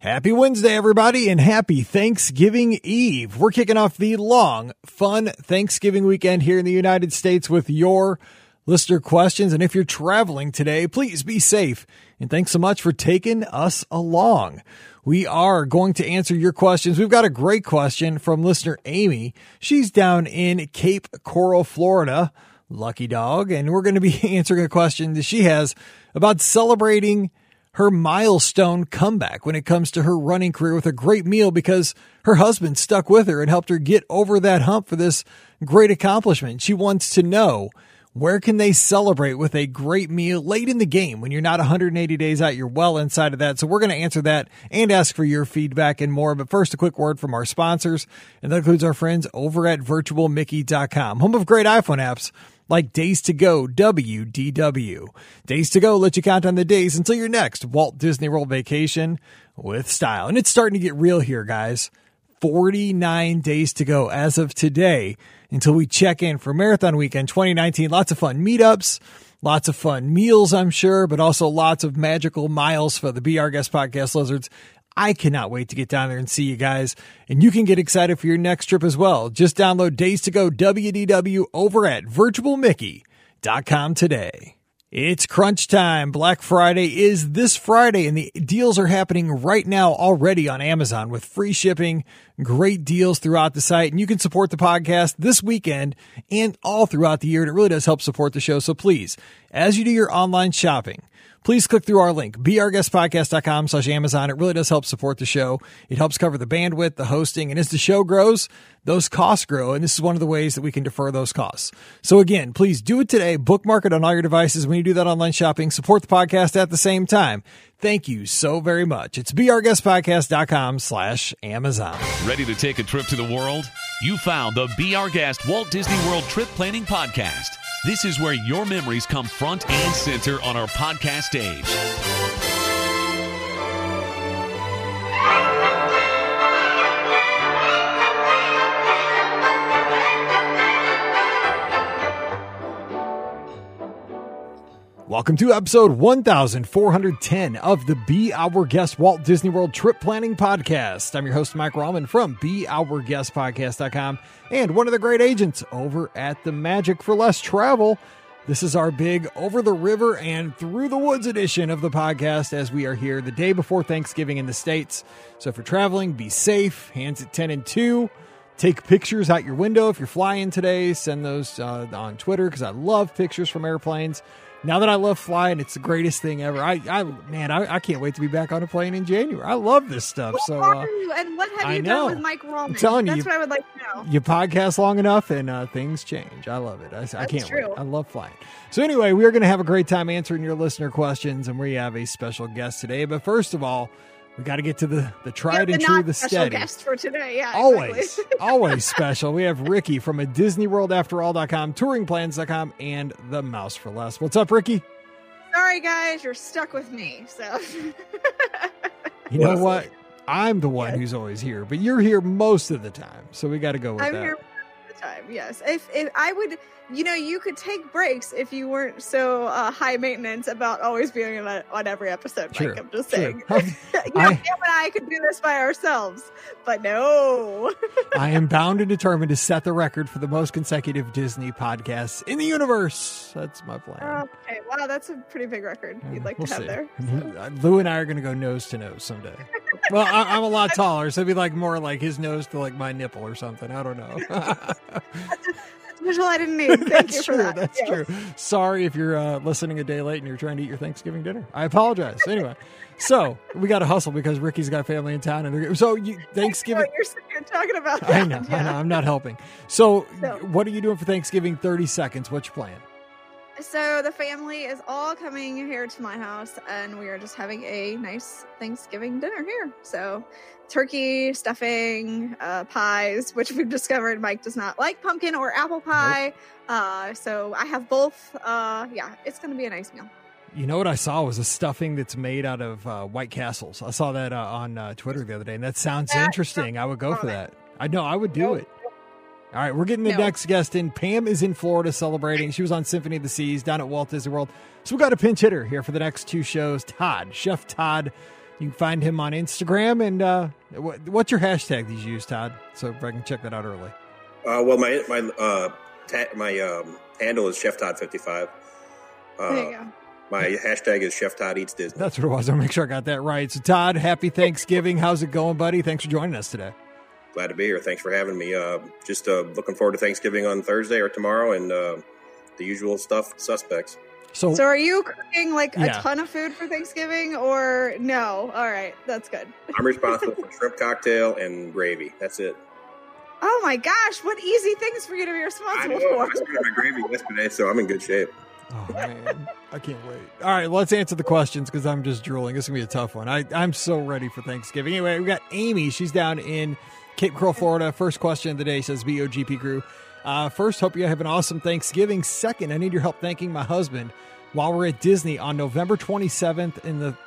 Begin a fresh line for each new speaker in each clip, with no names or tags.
Happy Wednesday, everybody, and happy Thanksgiving Eve. We're kicking off the long, fun Thanksgiving weekend here in the United States with your listener questions. And if you're traveling today, please be safe. And thanks so much for taking us along. We are going to answer your questions. We've got a great question from listener Amy. She's down in Cape Coral, Florida. Lucky dog. And we're going to be answering a question that she has about celebrating her milestone comeback when it comes to her running career with a great meal because her husband stuck with her and helped her get over that hump for this great accomplishment. She wants to know, where can they celebrate with a great meal late in the game when you're not 180 days out? You're well inside of that. So we're going to answer that and ask for your feedback and more. But first, a quick word from our sponsors, and that includes our friends over at virtualmickey.com, home of great iPhone apps like Days to Go WDW. Days to Go let you count on the days until your next Walt Disney World vacation with style. And it's starting to get real here, guys. 49 days to go as of today until we check in for Marathon Weekend 2019. Lots of fun meetups, lots of fun meals, I'm sure, but also lots of magical miles for the Be Our Guest Podcast Lizards. I cannot wait to get down there and see you guys. And you can get excited for your next trip as well. Just download Days to Go WDW over at virtualmickey.com today. It's crunch time. Black Friday is this Friday, and the deals are happening right now already on Amazon with free shipping, great deals throughout the site. And you can support the podcast this weekend and all throughout the year. And it really does help support the show. So please, as you do your online shopping, please click through our link, beourguestpodcast.com/Amazon. It really does help support the show. It helps cover the bandwidth, the hosting, and as the show grows, those costs grow, and this is one of the ways that we can defer those costs. So again, please do it today. Bookmark it on all your devices when you do that online shopping. Support the podcast at the same time. Thank you so very much. It's beourguestpodcast.com/Amazon.
Ready to take a trip to the world? You found the Be Our Guest Walt Disney World Trip Planning Podcast. This is where your memories come front and center on our podcast stage.
Welcome to episode 1410 of the Be Our Guest Walt Disney World Trip Planning Podcast. I'm your host, Mike Rallman from BeOurGuestPodcast.com and one of the great agents over at the Magic for Less Travel. This is our big over the river and through the woods edition of the podcast as we are here the day before Thanksgiving in the States. So if you're traveling, be safe, hands at 10 and 2. Take pictures out your window. If you're flying today, send those on Twitter because I love pictures from airplanes. Now that I love flying, it's the greatest thing ever. I can't wait to be back on a plane in January. I love this stuff.
What are you, and what have you done with Mike Rallman?
I'm telling you,
that's what I would like to know.
You podcast long enough and things change. I love it. I can't wait. I love flying. So anyway, we are going to have a great time answering your listener questions, and we have a special guest today. But first of all, we got to get to the tried and true, the steady.
Guest for today, yeah,
always,
exactly.
Always special. We have Ricky from a DisneyWorldAfterAll.com, TouringPlans.com, and The Mouse for Less. What's up, Ricky?
Sorry, guys, you're stuck with me. So,
you know what? I'm the one who's always here, but you're here most of the time, so we got to go with that.
I'm here most of the time. Yes, if I would. You could take breaks if you weren't so high maintenance about always being on every episode, Mike. I'm just saying. Pam and I could do this by ourselves, but no.
I am bound and determined to set the record for the most consecutive Disney podcasts in the universe. That's my plan.
Okay, wow, that's a pretty big record you'd like to have there. So.
Lou and I are going to go nose to nose someday. Well, I'm a lot taller, so it'd be like more like his nose to like my nipple or something. I don't know.
Visual I didn't need. Thank you for that.
That's true. Sorry if you're listening a day late and you're trying to eat your Thanksgiving dinner. I apologize. Anyway, so we got to hustle because Ricky's got family in town. And Thanksgiving.
You're talking about that.
I know. I'm not helping. So what are you doing for Thanksgiving? 30 seconds. What's your plan?
So the family is all coming here to my house, and we are just having a nice Thanksgiving dinner here. So turkey, stuffing, pies, which we've discovered Mike does not like pumpkin or apple pie. Nope. So I have both. It's going to be a nice meal.
You know what I saw was a stuffing that's made out of White Castles. I saw that on Twitter the other day, and that sounds interesting. I would go for that. I know I would do it. All right, we're getting the next guest in. Pam is in Florida celebrating. She was on Symphony of the Seas down at Walt Disney World. So we got a pinch hitter here for the next two shows. Chef Todd You can find him on Instagram. And what's your hashtag that you use, Todd? So if I can check that out early.
Well, my handle is Chef Todd 55.
There you go.
My hashtag is Chef Todd Eats Disney.
That's what it was. I'll make sure I got that right. So, Todd, happy Thanksgiving. How's it going, buddy? Thanks for joining us today.
Glad to be here. Thanks for having me. Just looking forward to Thanksgiving on Thursday or tomorrow, and the usual suspects.
So
are you cooking a ton of food for Thanksgiving or no? All right, that's good.
I'm responsible for shrimp cocktail and gravy. That's it.
Oh my gosh, what easy things for you to be responsible for.
I started my gravy yesterday, so I'm in good shape.
Oh, man. I can't wait. All right, let's answer the questions because I'm just drooling. This is going to be a tough one. I'm so ready for Thanksgiving. Anyway, we got Amy. She's down in Cape Coral, Florida. First question of the day says, BOGP crew. First, hope you have an awesome Thanksgiving. Second, I need your help thanking my husband while we're at Disney on November 29th and the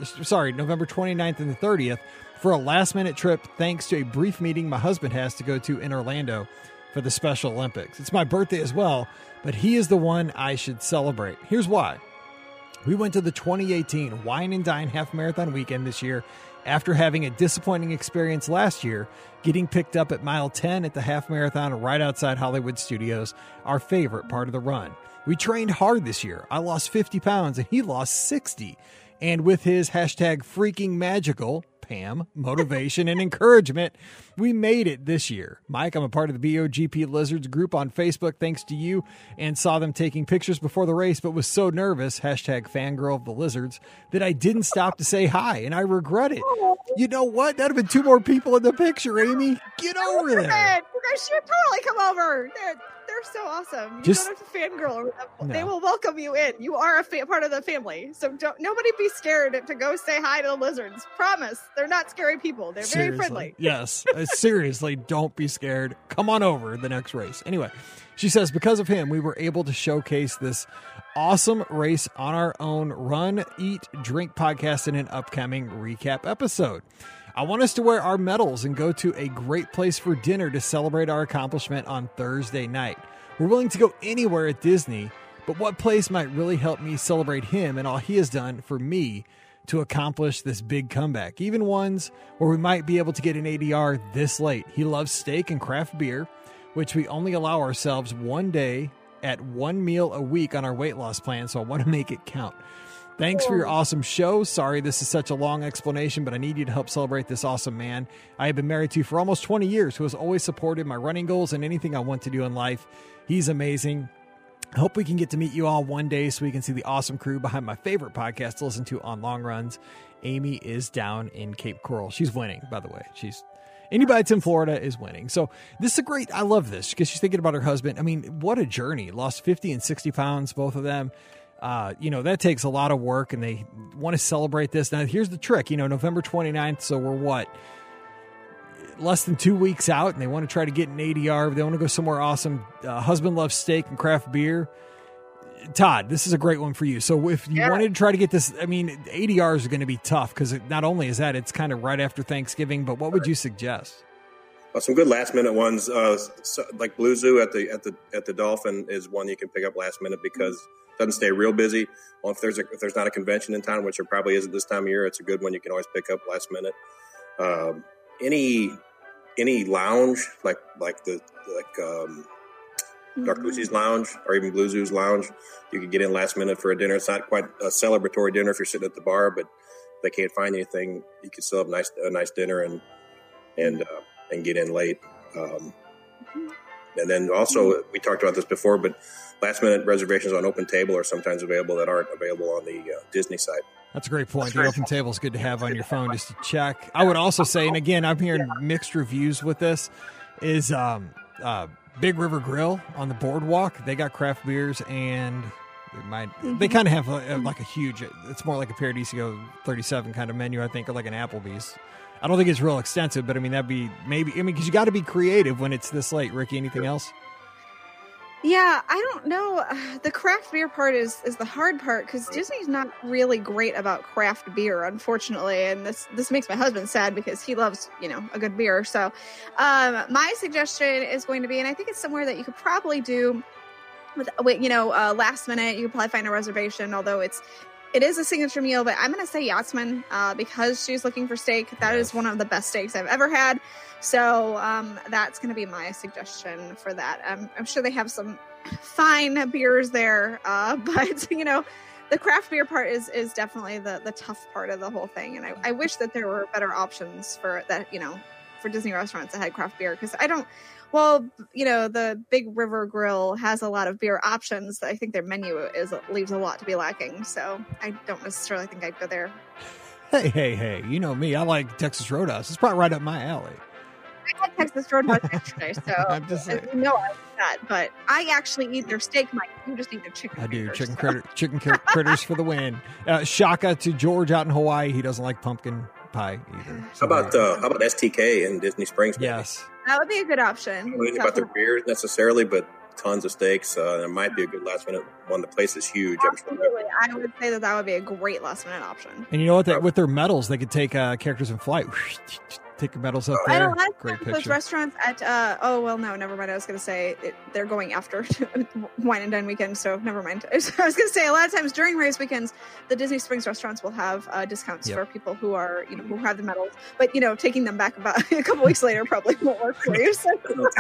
30th for a last-minute trip thanks to a brief meeting my husband has to go to in Orlando for the Special Olympics. It's my birthday as well, but he is the one I should celebrate. Here's why. We went to the 2018 Wine and Dine Half Marathon weekend this year after having a disappointing experience last year, getting picked up at mile 10 at the half marathon right outside Hollywood Studios, our favorite part of the run. We trained hard this year. I lost 50 pounds and he lost 60. And with his hashtag freaking magical, Pam, motivation and encouragement, we made it this year. Mike, I'm a part of the BOGP Lizards group on Facebook thanks to you and saw them taking pictures before the race, but was so nervous, hashtag fangirl of the Lizards, that I didn't stop to say hi, and I regret it. You know what? That'd have been 2 more people in the picture, Amy. Get over there.
You guys should totally come over. They're so awesome. You don't have to fangirl over them. No. They will welcome you in. You are a part of the family. So nobody be scared to go say hi to the Lizards. Promise. They're not scary people. They're very friendly.
Yes. Seriously, don't be scared. Come on over the next race. Anyway, she says, because of him, we were able to showcase this awesome race on our own Run, Eat, Drink podcast in an upcoming recap episode. I want us to wear our medals and go to a great place for dinner to celebrate our accomplishment on Thursday night. We're willing to go anywhere at Disney, but what place might really help me celebrate him and all he has done for me to accomplish this big comeback? Even ones where we might be able to get an ADR this late. He loves steak and craft beer, which we only allow ourselves one day at one meal a week on our weight loss plan, so I want to make it count. Thanks for your awesome show. Sorry this is such a long explanation, but I need you to help celebrate this awesome man I have been married to for almost 20 years, who has always supported my running goals and anything I want to do in life. He's amazing. I hope we can get to meet you all one day so we can see the awesome crew behind my favorite podcast to listen to on long runs. Amy is down in Cape Coral. She's winning, by the way. Anybody that's in Florida is winning. So this is I love this because she's thinking about her husband. I mean, what a journey. Lost 50 and 60 pounds, both of them. That takes a lot of work and they want to celebrate this. Now, here's the trick, November 29th. So we're less than 2 weeks out and they want to try to get an ADR. They want to go somewhere awesome. Husband loves steak and craft beer. Todd, this is a great one for you. So if you wanted to try to get this, ADRs are going to be tough because not only is that, it's kind of right after Thanksgiving, but what would you suggest?
Some good last minute ones, like Blue Zoo at the Dolphin is one you can pick up last minute because it doesn't stay real busy. Well, if there's not a convention in town, which there probably isn't this time of year, it's a good one you can always pick up last minute. Any lounge like Dark Lucy's Lounge or even Blue Zoo's Lounge, you can get in last minute for a dinner. It's not quite a celebratory dinner if you're sitting at the bar, but if they can't find anything, you can still have a nice dinner and get in late. And then also, we talked about this before, but last minute reservations on Open Table are sometimes available that aren't available on the Disney site.
That's a great point. The Open Table is good to have on your phone just to check. I would also say, and again, I'm hearing mixed reviews with this, is Big River Grill on the boardwalk. They got craft beers and they kind of have like a huge, it's more like a Paradiso 37 kind of menu, I think, or like an Applebee's. I don't think it's real extensive, but that'd be because you got to be creative when it's this late. Ricky, anything else?
Yeah, I don't know. The craft beer part is the hard part because Disney's not really great about craft beer, unfortunately. And this makes my husband sad because he loves, a good beer. So my suggestion is going to be, and I think it's somewhere that you could probably do with, last minute. You could probably find a reservation, although it's it is a signature meal, but I'm going to say Yachtsman because she's looking for steak. That is one of the best steaks I've ever had. So that's going to be my suggestion for that. I'm sure they have some fine beers there, but, you know, the craft beer part is definitely the tough part of the whole thing. And I wish that there were better options for that, you know, for Disney restaurants that had craft beer, because you know, the Big River Grill has a lot of beer options. I think their menu leaves a lot to be lacking. So I don't necessarily think I'd go there.
Hey, you know me. I like Texas Roadhouse. It's probably right up my alley.
I had Texas Roadhouse yesterday, so
I'm just saying.
I like that. But I actually eat their steak, Mike. You just eat their chicken.
I do.
Critters,
Chicken critters for the win. Shaka to George out in Hawaii. He doesn't like pumpkin pie either.
So how about STK in Disney Springs? Maybe?
Yes,
that would be a good option.
I don't know anything about their beers necessarily, but tons of steaks. There might be a good last minute one. The place is huge.
Absolutely. I would say that would be a great last minute option.
And you know what? With their medals, they could take characters in flight. Take your medals up there.
And a lot of
Great
times
picture.
those restaurants at no, never mind. I was going to say they're going after Wine and Dine weekend, so never mind. I was going to say a lot of times during race weekends, the Disney Springs restaurants will have discounts for people who are, you know, who have the medals. But, you know, taking them back about a couple weeks later probably won't work for you. So.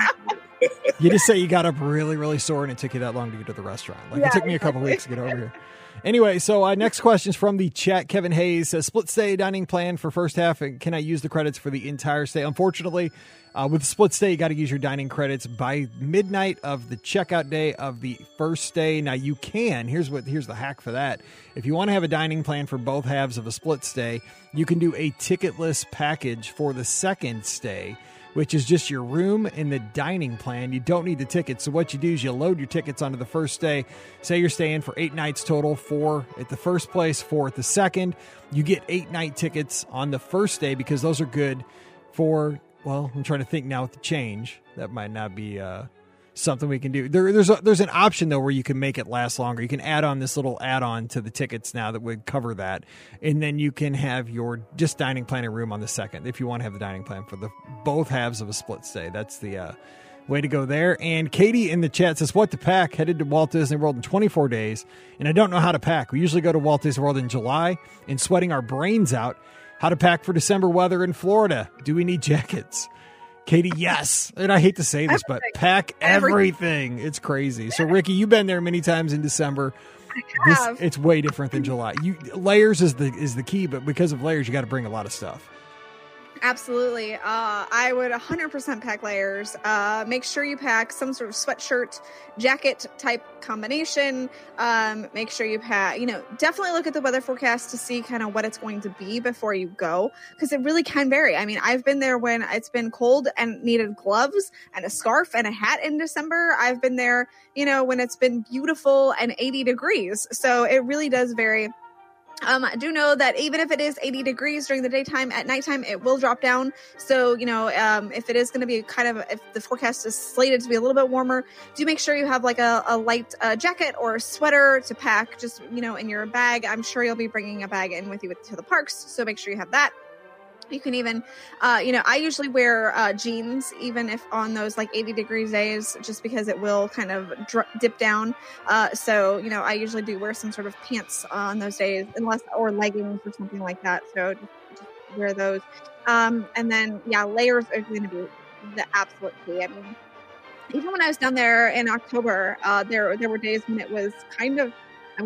You just say you got up really, really sore and it took you that long to get to the restaurant. It took me a couple weeks to get over here. Anyway, so next question is from the chat. Kevin Hayes says, split stay dining plan for first half, and can I use the credits for the entire stay? Unfortunately, with split stay, you got to use your dining credits by midnight of the checkout day of the first stay. Now you can, here's the hack for that. If you want to have a dining plan for both halves of a split stay, you can do a ticketless package for the second stay, which is just your room and the dining plan. You don't need the tickets. So what you do is you load your tickets onto the first stay. Say you're staying for 8 nights total, 4 at the first place, 4 at the second. You get 8 night tickets on the first day because those are good for, well, I'm trying to think now with the change. That might not be something we can do. There's an option, though, where you can make it last longer. You can add on this little add-on to the tickets now that would cover that. And then you can have your just dining plan and room on the second if you want to have the dining plan for the both halves of a split stay. That's the way to go there. And Katie in the chat says, what to pack? Headed to Walt Disney World in 24 days, and I don't know how to pack. We usually go to Walt Disney World in July and sweating our brains out. How to pack for December weather in Florida? Do we need jackets? Katie, yes. And I hate to say this, but pack everything. It's crazy. So, Ricky, you've been there many times in December. It's way different than July. Layers is the key, but because of layers, you got to bring a lot of stuff.
Absolutely. I would 100% pack layers. Make sure you pack some sort of sweatshirt, jacket type combination. Make sure you pack, definitely look at the weather forecast to see kind of what it's going to be before you go, because it really can vary. I mean, I've been there when it's been cold and needed gloves and a scarf and a hat in December. I've been there, when it's been beautiful and 80 degrees. So it really does vary. I do know that even if it is 80 degrees during the daytime, at nighttime, it will drop down. So, if it is going to be if the forecast is slated to be a little bit warmer, do make sure you have like a light jacket or a sweater to pack just, in your bag. I'm sure you'll be bringing a bag in with you to the parks. So make sure you have that. You can even, I usually wear jeans, even if on those like 80 degree days, just because it will kind of dip down. So, I usually do wear some sort of pants on those days, or leggings or something like that. So just wear those. And then, layers are going to be the absolute key. I mean, even when I was down there in October, there were days when it was kind of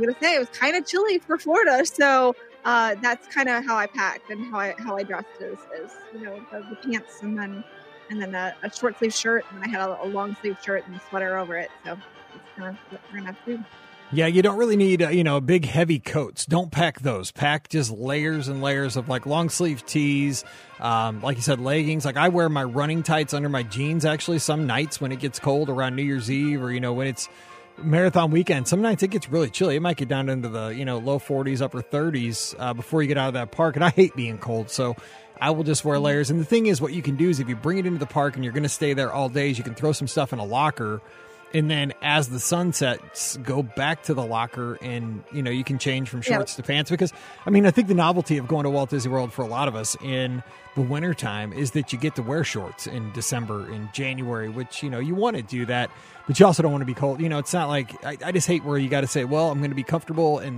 chilly for Florida. So, that's kind of how I packed and how I dressed is the pants and then a short sleeve shirt, and then I had a long sleeve shirt and a sweater over it. So it's kind of what we're gonna have to do.
Yeah, you don't really need big heavy coats. Don't pack those. Pack just layers and layers of like long sleeve tees, like you said, leggings. Like I wear my running tights under my jeans actually some nights when it gets cold around New Year's Eve, or when it's marathon weekend. Some nights it gets really chilly. It might get down into the low 40s, upper 30s before you get out of that park. And I hate being cold, so I will just wear layers. And the thing is, what you can do is if you bring it into the park and you're going to stay there all day, you can throw some stuff in a locker. And then as the sun sets, go back to the locker and, you can change from shorts to pants. Because, I think the novelty of going to Walt Disney World for a lot of us in the wintertime is that you get to wear shorts in December and January, which, you want to do that, but you also don't want to be cold. It's not like, I just hate where you got to say, well, I'm going to be comfortable in the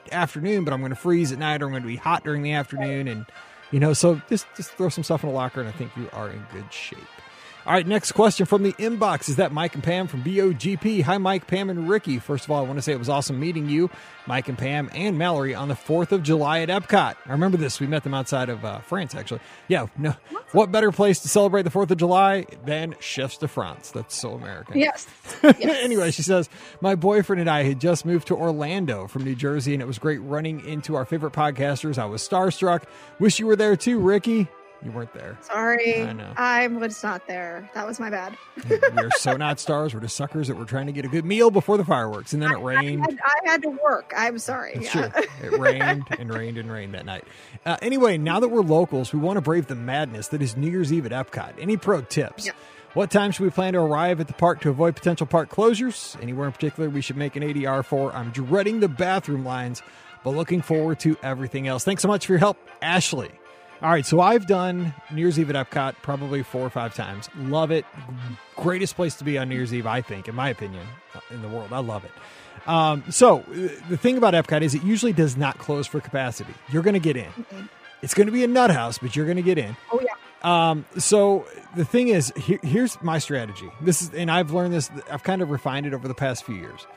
afternoon, but I'm going to freeze at night, or I'm going to be hot during the afternoon. And, so just throw some stuff in a locker, and I think you are in good shape. All right, next question from the inbox. Is that Mike and Pam from BOGP? Hi, Mike, Pam, and Ricky. First of all, I want to say it was awesome meeting you, Mike and Pam, and Mallory on the 4th of July at Epcot. I remember this. We met them outside of France, actually. Yeah, no. What better place to celebrate the 4th of July than Chefs de France? That's so American.
Yes.
Anyway, she says, my boyfriend and I had just moved to Orlando from New Jersey, and it was great running into our favorite podcasters. I was starstruck. Wish you were there too, Ricky. You weren't there.
Sorry.
I know.
I was not there. That was my bad.
We're so not stars. We're just suckers that were trying to get a good meal before the fireworks. And then it rained.
I had to work. I'm sorry.
That's true. It rained and rained and rained that night. Anyway, now that we're locals, we want to brave the madness that is New Year's Eve at Epcot. Any pro tips?
Yeah.
What time should we plan to arrive at the park to avoid potential park closures? Anywhere in particular we should make an ADR for? I'm dreading the bathroom lines, but looking forward to everything else. Thanks so much for your help, Ashley. All right, so I've done New Year's Eve at Epcot probably 4 or 5 times. Love it. Greatest place to be on New Year's Eve, I think, in my opinion, in the world. I love it. So the thing about Epcot is it usually does not close for capacity. You're going to get in. Mm-hmm. It's going to be a nut house, but you're going to get in.
Oh, yeah.
So the thing is, here's my strategy. And I've learned this. I've kind of refined it over the past few years.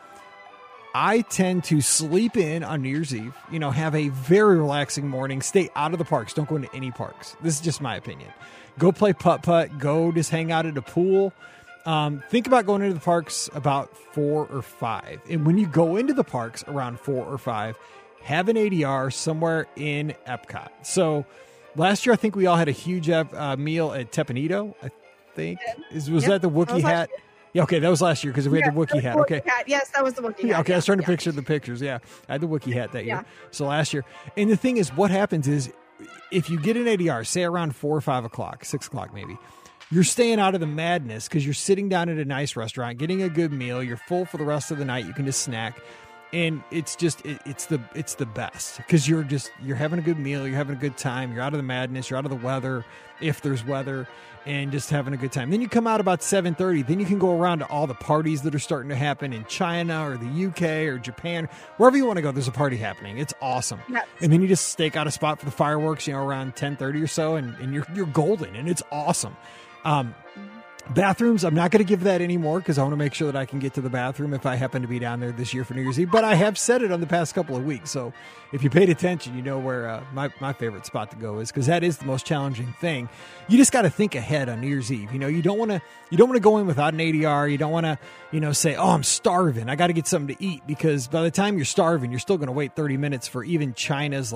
I tend to sleep in on New Year's Eve, have a very relaxing morning, stay out of the parks. Don't go into any parks. This is just my opinion. Go play putt-putt, go just hang out at a pool. Think about going into the parks about 4 or 5. And when you go into the parks around 4 or 5, have an ADR somewhere in Epcot. So last year, I think we all had a huge meal at Tepanito, I think. Was that the Wookiee hat? Yeah, okay, that was last year because we had the Wookiee hat. Okay.
Yes, that was the Wookiee hat.
Okay, I was trying to picture the pictures. Yeah, I had the Wookiee hat that year. So last year. And the thing is, what happens is if you get an ADR, say around 4 or 5 o'clock, 6 o'clock maybe, you're staying out of the madness because you're sitting down at a nice restaurant, getting a good meal. You're full for the rest of the night. You can just snack. And it's just, it's the best because you're having a good meal. You're having a good time. You're out of the madness. You're out of the weather, if there's weather, and just having a good time. Then you come out about 7:30. Then you can go around to all the parties that are starting to happen in China or the UK or Japan. Wherever you want to go, there's a party happening. It's awesome. Yes. And then you just stake out a spot for the fireworks, around 10:30 or so, and you're golden, and it's awesome. Bathrooms, I'm not going to give that anymore because I want to make sure that I can get to the bathroom if I happen to be down there this year for New Year's Eve. But I have said it on the past couple of weeks. So if you paid attention, you know where my favorite spot to go is because that is the most challenging thing. You just got to think ahead on New Year's Eve. You don't want to go in without an ADR. You don't want to, say, oh, I'm starving. I got to get something to eat because by the time you're starving, you're still going to wait 30 minutes for even China's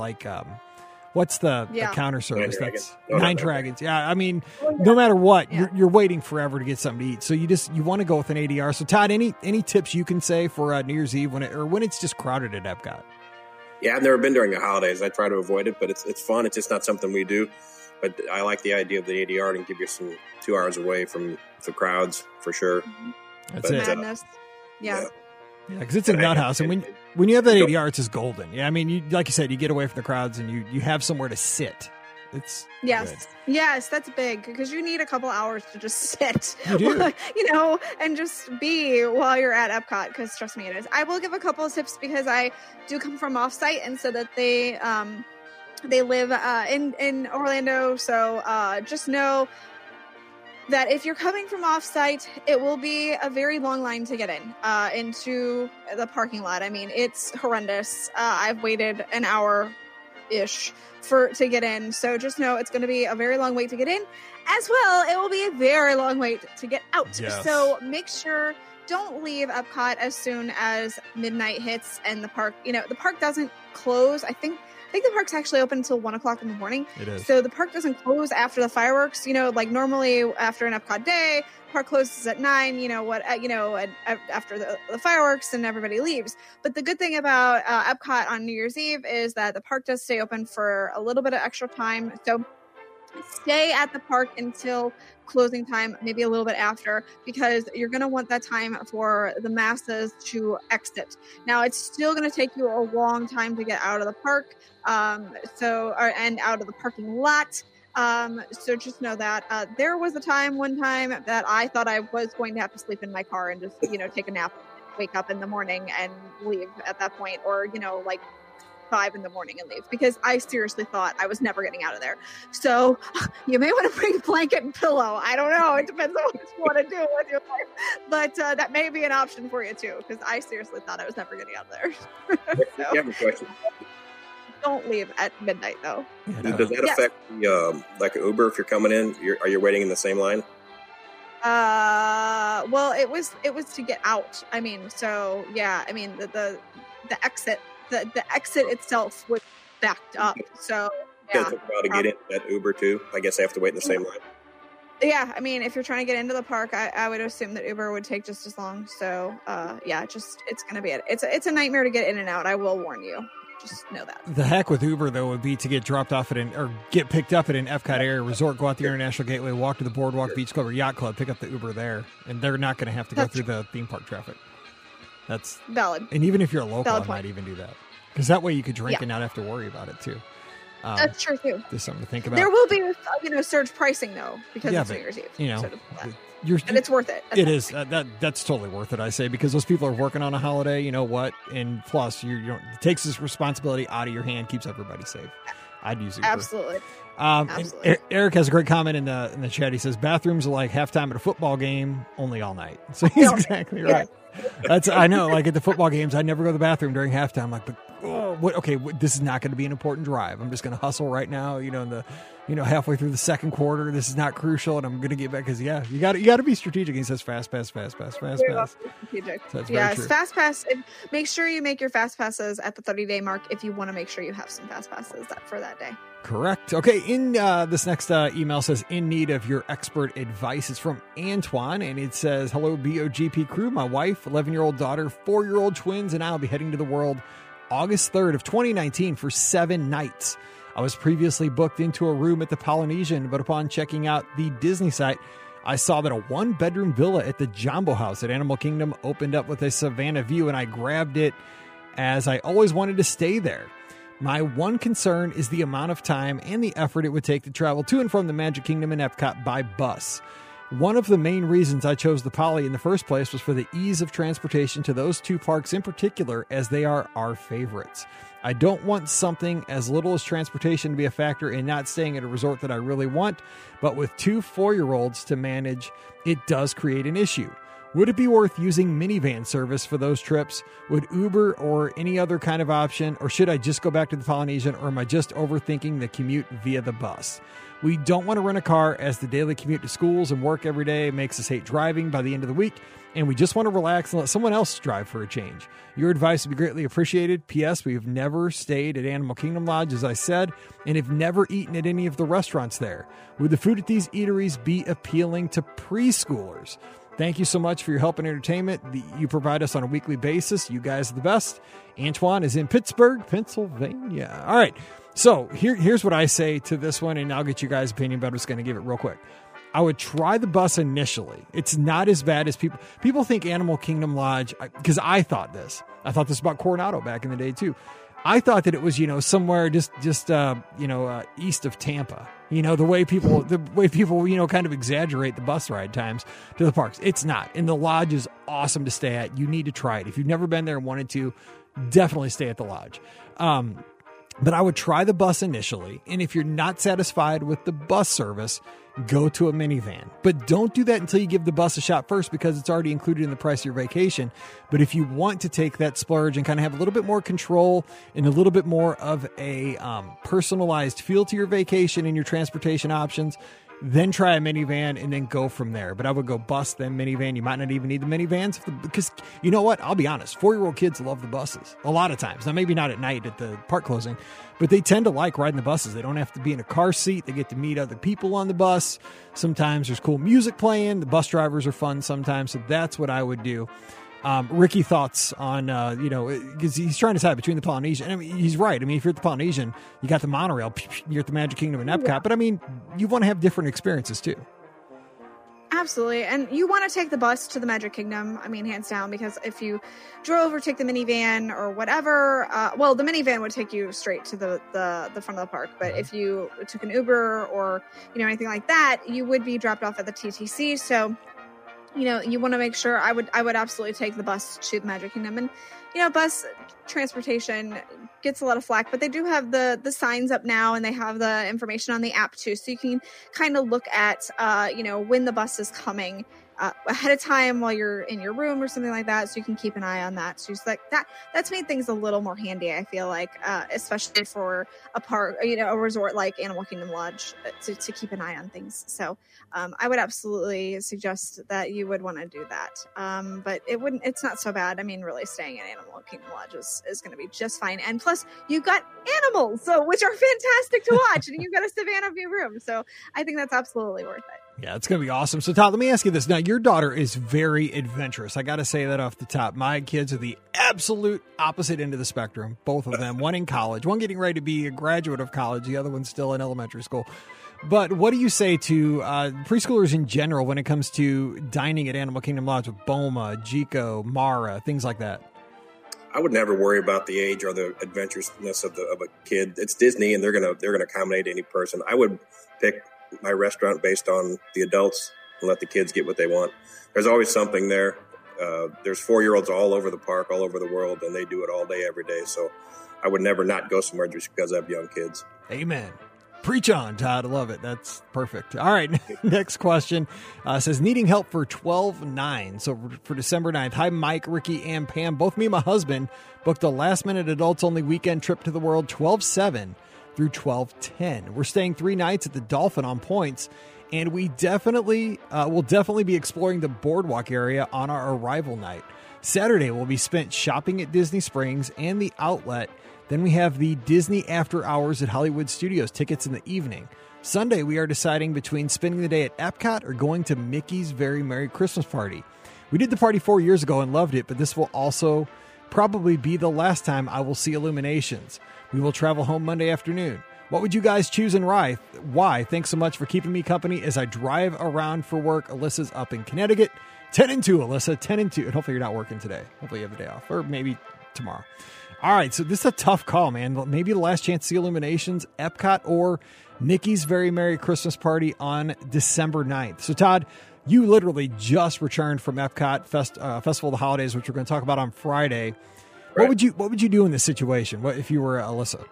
what's the counter service? That's Nine Dragons. Yeah, I mean, no matter what, you're waiting forever to get something to eat. So you want to go with an ADR. So Todd, any tips you can say for New Year's Eve when it's just crowded at Epcot?
Yeah, I've never been during the holidays. I try to avoid it, but it's fun. It's just not something we do. But I like the idea of the ADR and give you some 2 hours away from the crowds for sure.
That's it.
Madness. Yeah.
Yeah, because it's a nut house, and when you have that ADR, it's just golden. Yeah, I mean, like you said, you get away from the crowds, and you have somewhere to sit. It's good.
Yes, that's big because you need a couple hours to just sit,
you do.
And just be while you're at Epcot. Because trust me, it is. I will give a couple of tips because I do come from offsite, and so that they live in Orlando. So just know that if you're coming from offsite, it will be a very long line to get into the parking lot. I mean, it's horrendous. I've waited an hour-ish to get in. So just know it's going to be a very long wait to get in. As well, it will be a very long wait to get out.
Yes.
So make sure, don't leave Epcot as soon as midnight hits and the park, the park doesn't close. I think the park's actually open until 1 o'clock in the morning.
It is.
So the park doesn't close after the fireworks. Like normally after an Epcot day, park closes at 9. After the fireworks and everybody leaves. But the good thing about Epcot on New Year's Eve is that the park does stay open for a little bit of extra time. So stay at the park until closing time, maybe a little bit after, because you're going to want that time for the masses to exit. Now, it's still going to take you a long time to get out of the park, and out of the parking lot. So just know that there was one time that I thought I was going to have to sleep in my car and just, take a nap, wake up in the morning and leave at that point, or, 5 in the morning and leave, because I seriously thought I was never getting out of there. So you may want to bring a blanket and pillow. I don't know. It depends on what you want to do with your life. But that may be an option for you too, because I seriously thought I was never getting out of there. So,
You have a question.
don't leave at midnight though.
Does that affect the like Uber if you're coming in? Are you waiting in the same line?
Well, it was to get out. I mean, so yeah, I mean the exit, the exit itself was backed up. So yeah,
Does it take a while to get in that Uber too? I guess I have to wait in the same line.
Yeah, I mean, if you're trying to get into the park, I would assume that Uber would take just as long. So yeah, it's gonna be it's a nightmare to get in and out. I will warn you. Just know that.
The heck with Uber, though, would be to get dropped off or get picked up at an Epcot area resort, go out the International Gateway, walk to the Boardwalk Beach Club or Yacht Club, pick up the Uber there, and they're not going to have to go through the theme park traffic. That's
valid.
And even if you're a local, I might even do that. Because that way you could drink and not have to worry about it, too.
That's true, too.
There's something to think about.
There will be, surge pricing, though, because it's New Year's Eve. And it's worth it.
It is. That's totally worth it, I say, because those people are working on a holiday, you know what? And plus, it takes this responsibility out of your hand, keeps everybody safe. I'd use Uber.
Absolutely.
Eric has a great comment in the chat. He says, bathrooms are like halftime at a football game, only all night. So he's exactly right. I know, like at the football games, I never go to the bathroom during halftime. I'm like, but this is not going to be an important drive. I'm just going to hustle right now, halfway through the second quarter. This is not crucial, and I'm going to get back because you got to be strategic. He says fast pass.
Strategic.
So
yes, fast pass. Make sure you make your fast passes at the 30-day mark if you want to make sure you have some fast passes for that day.
Correct. Okay, in this next email says, in need of your expert advice. It's from Antoine, and it says, hello, BOGP crew. My wife, 11-year-old daughter, 4-year-old twins, and I'll be heading to the world August 3rd of 2019 for 7 nights. I was previously booked into a room at the Polynesian, but upon checking out the Disney site, I saw that a 1-bedroom villa at the Jambo House at Animal Kingdom opened up with a Savannah view, and I grabbed it as I always wanted to stay there. My one concern is the amount of time and the effort it would take to travel to and from the Magic Kingdom and Epcot by bus. One of the main reasons I chose the Poly in the first place was for the ease of transportation to those 2 parks in particular, as they are our favorites. I don't want something as little as transportation to be a factor in not staying at a resort that I really want, but with 2 4-year-olds to manage, it does create an issue. Would it be worth using minivan service for those trips? Would Uber or any other kind of option, or should I just go back to the Polynesian, or am I just overthinking the commute via the bus? We don't want to rent a car, as the daily commute to schools and work every day makes us hate driving by the end of the week, and we just want to relax and let someone else drive for a change. Your advice would be greatly appreciated. P.S. We have never stayed at Animal Kingdom Lodge, as I said, and have never eaten at any of the restaurants there. Would the food at these eateries be appealing to preschoolers? Thank you so much for your help and entertainment you provide us on a weekly basis. You guys are the best. Antoine is in Pittsburgh, Pennsylvania. All right. So here's what I say to this one, and I'll get you guys' opinion, but I'm just going to give it real quick. I would try the bus initially. It's not as bad as people think Animal Kingdom Lodge, because I thought this about Coronado back in the day too. I thought that it was, somewhere just east of Tampa. The way people, kind of exaggerate the bus ride times to the parks. It's not. And the lodge is awesome to stay at. You need to try it. If you've never been there and wanted to, definitely stay at the lodge. But I would try the bus initially. And if you're not satisfied with the bus service, go to a minivan. But don't do that until you give the bus a shot first, because it's already included in the price of your vacation. But if you want to take that splurge and kind of have a little bit more control and a little bit more of a personalized feel to your vacation and your transportation options, then try a minivan and then go from there. But I would go bus, then minivan. You might not even need the minivans because you know what? I'll be honest. 4-year-old kids love the buses a lot of times. Now, maybe not at night at the park closing, but they tend to like riding the buses. They don't have to be in a car seat. They get to meet other people on the bus. Sometimes there's cool music playing. The bus drivers are fun sometimes. So that's what I would do. Ricky, thoughts on, because he's trying to decide between the Polynesian. I mean, he's right. I mean, if you're at the Polynesian, you got the monorail, you're at the Magic Kingdom and Epcot. Yeah. But I mean, you want to have different experiences too.
Absolutely. And you want to take the bus to the Magic Kingdom, I mean, hands down, because if you drove or take the minivan or whatever, the minivan would take you straight to the front of the park. But if you took an Uber or, anything like that, you would be dropped off at the TTC. So you want to make sure. I would absolutely take the bus to the Magic Kingdom. And bus transportation gets a lot of flack, but they do have the signs up now, and they have the information on the app too, so you can kind of look at when the bus is coming ahead of time while you're in your room or something like that, so you can keep an eye on that. So just like that's made things a little more handy, I feel like, especially for a park, a resort like Animal Kingdom Lodge, to keep an eye on things. So I would absolutely suggest that you would want to do that. But it's not so bad. I mean, really staying at Animal Kingdom Lodge is going to be just fine. And plus you've got animals, which are fantastic to watch, and you've got a Savannah View room. So I think that's absolutely worth it.
Yeah, it's going to be awesome. So, Todd, let me ask you this. Now, your daughter is very adventurous. I got to say that off the top. My kids are the absolute opposite end of the spectrum, both of them. One in college, one getting ready to be a graduate of college, the other one's still in elementary school. But what do you say to preschoolers in general when it comes to dining at Animal Kingdom Lodge with Boma, Jiko, Mara, things like that?
I would never worry about the age or the adventurousness of a kid. It's Disney, and they're gonna accommodate any person. I would pick my restaurant based on the adults and let the kids get what they want. There's always something there. There's 4-year-olds all over the park, all over the world, and they do it all day, every day. So I would never not go somewhere just because I have young kids.
Amen. Preach on, Todd. I love it. That's perfect. All right. Next question says, needing help for 12/9. So for December 9th. Hi, Mike, Ricky, and Pam. Both me and my husband booked a last-minute adults-only weekend trip to the world, 12/7 through 12/10. We're staying 3 nights at the Dolphin on points, and we will definitely be exploring the boardwalk area on our arrival night. Saturday will be spent shopping at Disney Springs and the Outlet. Then we have the Disney After Hours at Hollywood Studios tickets in the evening. Sunday, we are deciding between spending the day at Epcot or going to Mickey's Very Merry Christmas Party. We did the party 4 years ago and loved it, but this will also probably be the last time I will see Illuminations. We will travel home Monday afternoon. What would you guys choose and why? Thanks so much for keeping me company as I drive around for work. Alyssa's up in Connecticut. 10-2, Alyssa. 10-2. And hopefully you're not working today. Hopefully you have the day off, or maybe tomorrow. All right, so this is a tough call, man. Maybe the last chance to see Illuminations, Epcot, or Mickey's Very Merry Christmas Party on December 9th. So, Todd, you literally just returned from Epcot Festival of the Holidays, which we're going to talk about on Friday. Right. What would you do in this situation? What if you were Alyssa?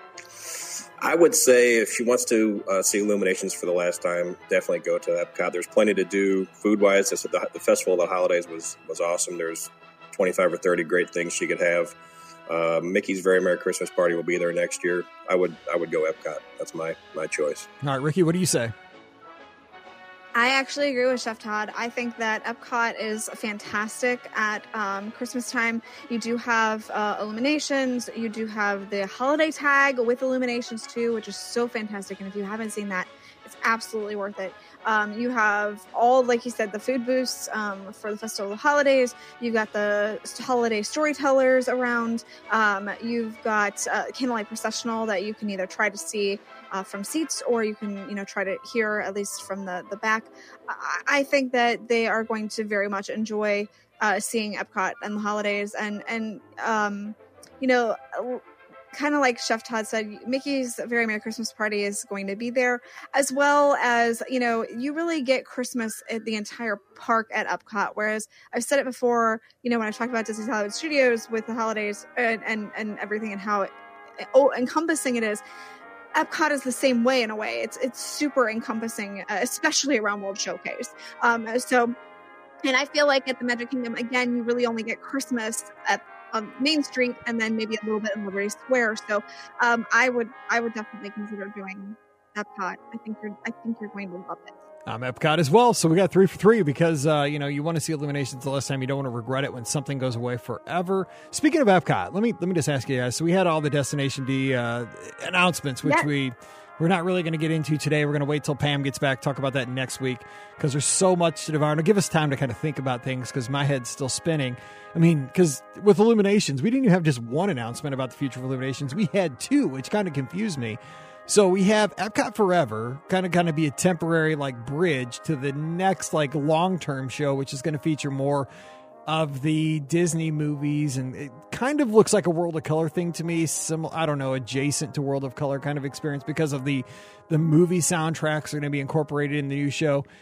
I would say if she wants to see Illuminations for the last time, definitely go to Epcot. There's plenty to do food-wise. The Festival of the Holidays was awesome. There's 25 or 30 great things she could have. Mickey's Very Merry Christmas Party will be there next year. I would go Epcot. That's my choice.
All right, Ricky, what do you say?
I actually agree with Chef Todd. I think that Epcot is fantastic at Christmas time. You do have Illuminations. You do have the holiday tag with Illuminations too, which is so fantastic. And if you haven't seen that, it's absolutely worth it. You have all, like you said, the food booths for the Festival of the Holidays. You've got the holiday storytellers around. You've got Candlelight Processional that you can either try to see from seats, or you can, try to hear at least from the back. I think that they are going to very much enjoy seeing Epcot and the holidays, and kind of like Chef Todd said, Mickey's Very Merry Christmas Party is going to be there, as well as, you really get Christmas at the entire park at Epcot. Whereas I've said it before, when I talked about Disney's Hollywood Studios with the holidays and everything and how encompassing it is, Epcot is the same way in a way. It's super encompassing, especially around World Showcase. And I feel like at the Magic Kingdom, again, you really only get Christmas at Main Street, and then maybe a little bit in Liberty Square. So I would definitely consider doing Epcot. I think you're going to love it.
I'm Epcot as well. So we got 3 for 3 because you want to see Illuminations the last time. You don't want to regret it when something goes away forever. Speaking of Epcot, let me just ask you guys. So we had all the Destination D announcements, which we're not really going to get into today. We're going to wait till Pam gets back, talk about that next week, because there's so much to devour. It'll give us time to kind of think about things, because my head's still spinning. I mean, because with Illuminations, we didn't even have just one announcement about the future of Illuminations. We had 2, which kind of confused me. So we have Epcot Forever, kind of be a temporary bridge to the next long-term show, which is going to feature more of the Disney movies, and it kind of looks like a World of Color thing to me. Adjacent to World of Color kind of experience, because of the movie soundtracks are going to be incorporated in the new show.